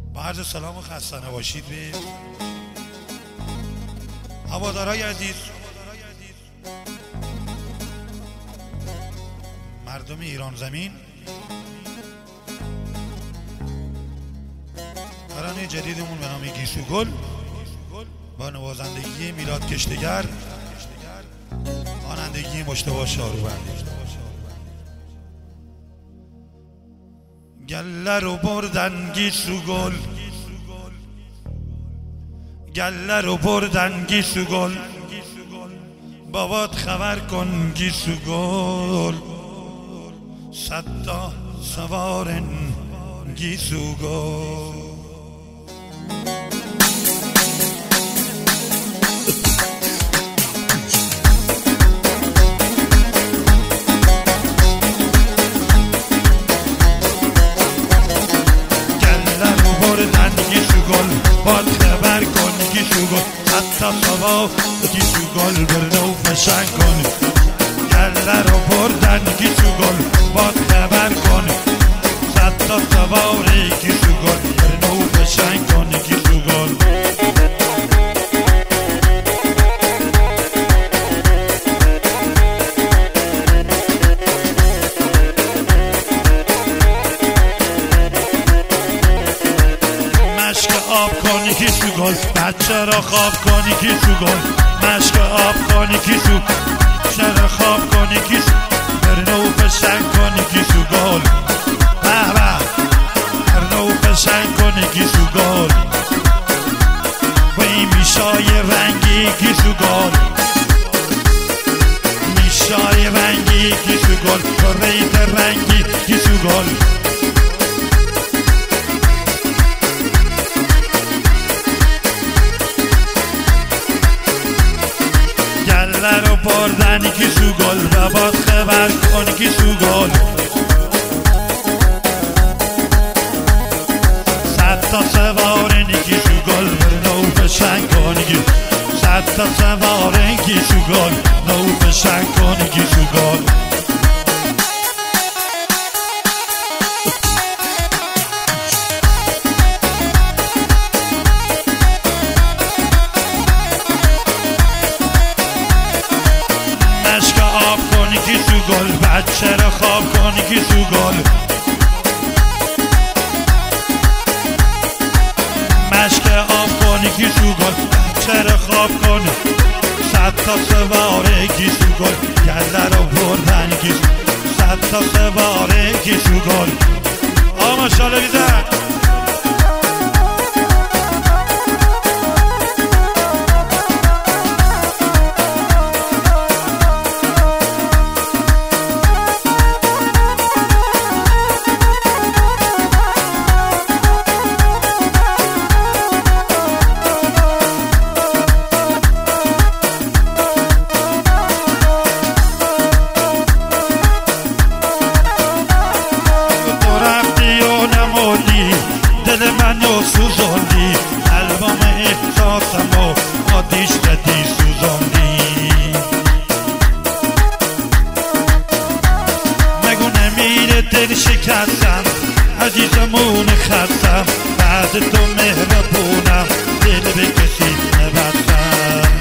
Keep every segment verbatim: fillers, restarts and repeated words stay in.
با عرض سلام و خسته نباشید به هوادارهای عزیز، مردم ایران زمین. ترانه جدیدمون به نام گیسو گل با نوازندگی میلاد کشتگر، خوانندگی مجتبی شاروبند. گله رو بردن گیسو گل، گله رو بردن گیسو گل، بابات خبر کن گیسو گل، صد تا سوارن گیسو گل. باد خبر کن گیسو گل، حتی سوا گیسو گل برنو فشن کن. گله رو بردن گیسو گل، باد خبر کن حتی سوار گیسو گل برنو فشن کن گیسو گل. آب کنی گیسو گل، بچه را خواب کنی گیسو گل، مشک آب کنی گیسو، چرا خواب کنی گیسو، برنو پشنگ کنی گیسو گل، به به برنو پشنگ کنی گیسو گل. وی میشای رنگی گیسو گل، میشای رنگی گیسو گل، تو ریت رنگی گیسو گل. گله رو بردن گیسو گل، بابات خبر کن گیسو گل، صد تا سوارن گیسو گل نو پشنگ کن گیسو، صد تا سوارن گیسو گل نو پشنگ کن گیسو گل. گیسو گل، بچه را خواب کن گیسو گل، مشک آب کن گیسو گل، بچه را خواب کن صد تا سواره گیسو گل. گله رو بردن گیسو، صد تا سواره گیسو گل. آقا ماشاءالله بیزن. دل منو سوزوندی، البام احساسمو آتیش زدی سوزوندی. مگو نمیره دل شکستم، عزیزمون خستم، بعد تو مهربونم، دل به کسی نبستم.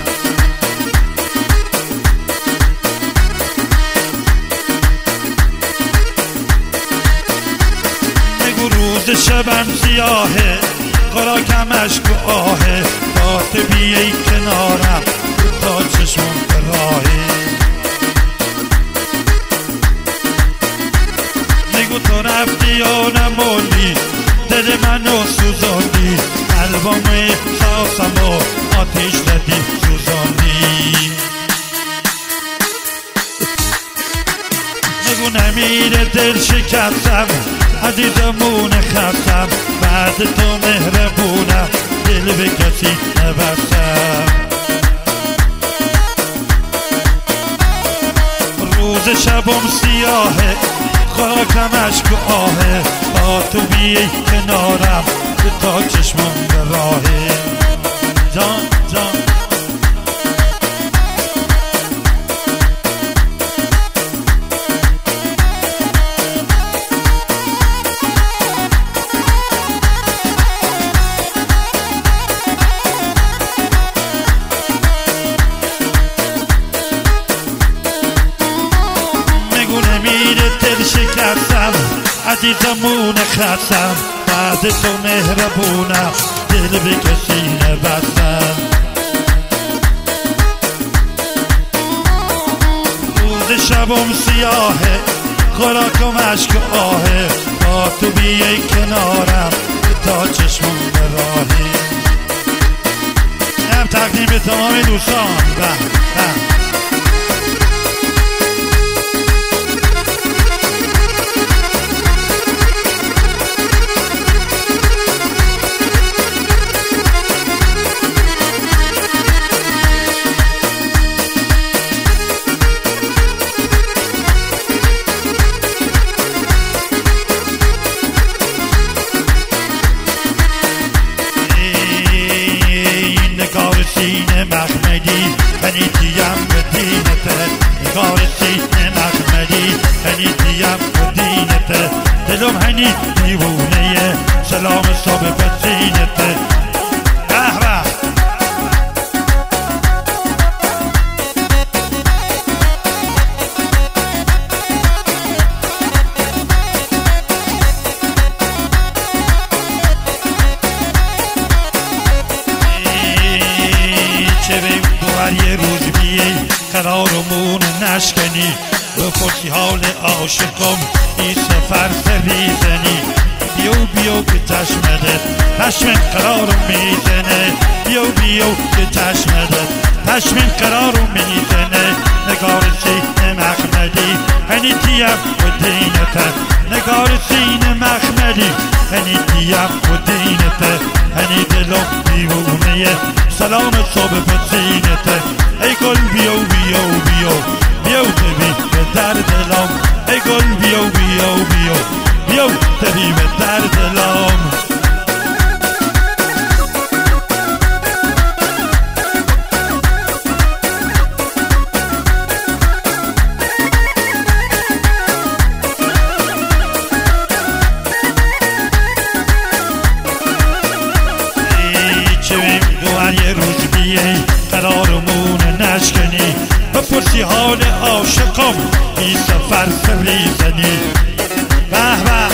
روز شبم سیاهه، خوراکم اشک و آهه، تا تو بیایی کنارم تا چشمم براهه. نگو تو رفتی یا نموندی، دل منو سوزاندی، البام احساسمو آتیش زدی سوزاندی. نگو نمیره دل شکستم، عزیزمون خستم، بعد تو مهربونم، دل به کسی نبستم. روز شبم سیاهه، خاکم اشک و آهه، تا تو بیایی کنارم تا چشمم به راهه. جان جان عزیزمون خستم بعد تو مهربونم دل به کسی نبستم روز شبم سیاهه خوراکم عشق آهه تا تو بیای کنارم تا چشمم راهی هم تقدیم به تمام دوستان به به سینه مخمدی هنیتیم به دینته نگار سینه مخمدی هنیتیم به دینته دلم هنی دیوونه سلام صبح به سینته به به یه روز بیایی قرارمون نشکنی بپرسی حال عاشقم این سفر سریزنی بیو بیو که چشمده چشمن قرارم میزنه بیو بیو که چشمده چشمن قرارم میزنه نگار سینه مخمدی هنیتیم و دینته نگار سینه مخمدی هنیتیم و دینته هنی دلم دیوونه سلام صبح به سینته ای گل بیو بیو بیو بیو تبی به در دلم ای گل بیو بیو بیو بیو تبی به در دلم یه روز بیایی قرارمون نشکنی بپرسی حال عاشقم این سفر سریزنی به به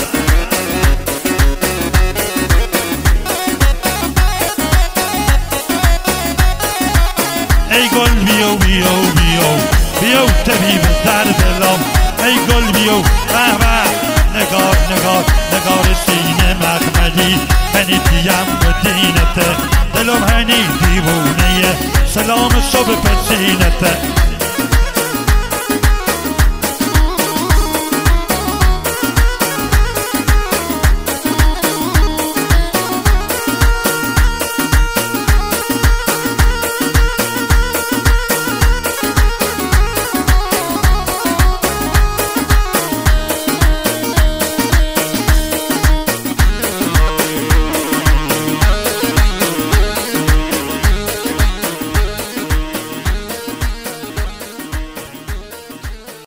ای گل بیو بیو بیو بیو تبی به در دلم ای گل بیو به به نگار نگار نگار سینه مخمدی هنیتیم به دینته دلم هنی دیوونه سلام صبح به سینته